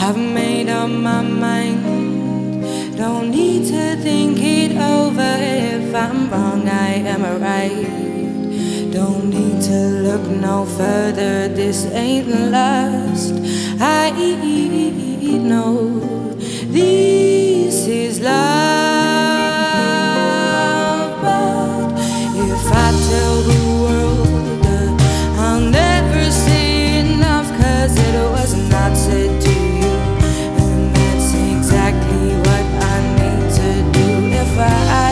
I've made up my mind. Don't need to think it over. If I'm wrong, I am right. Don't need to look no further. This ain't lust. I know this is love. But if I tell the world that I'll never say enough, 'cause it was not said to you, and that's exactly what I need to do. If I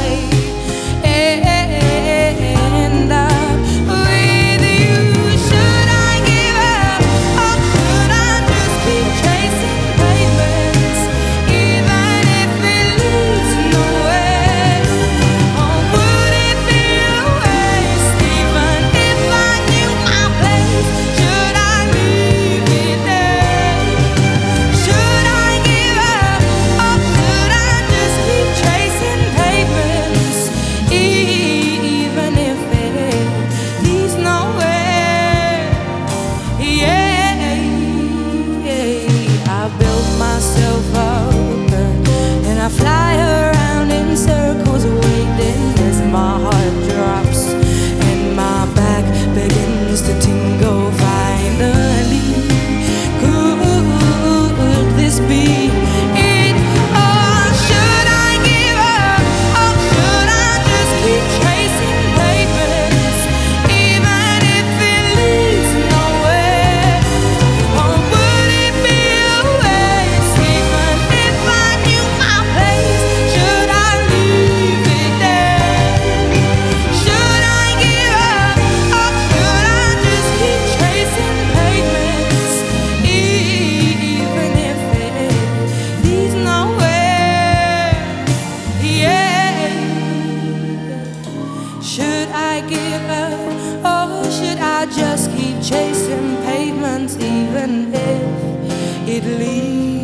end up with you, should I give up, or should I just keep chasing pavements, even if it leads nowhere? Or would it be a waste, even if I knew my place? Should I leave it there? Should I give up, or should I just keep chasing pavements, even if it leads nowhere? Yeah, I built myself up and I fly around in circles, waiting as my heart drops and my back begins to tingle. Finally, could this be it? Or should I give up, or should I just keep chasing pavements, even if it leads nowhere? Or would it be a waste, even if I knew my place? Should I leave it there? Should I give up, or should I just keep chasing pavements, even if it leads nowhere? Yeah. Should I give up, or should I just keep chasing pavements, even if it leads